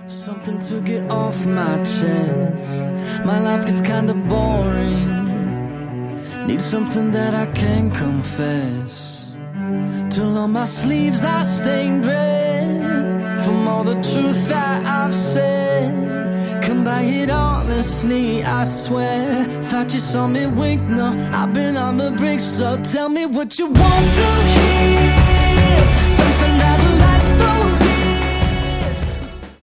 Something to get off my chest. My life gets kinda boring. Need something that I can confess. Till on my sleeves I stained red from all the truth that I've said. Come by it honestly, I swear. Thought you saw me wink, no, I've been on the brink. So tell me what you want to hear.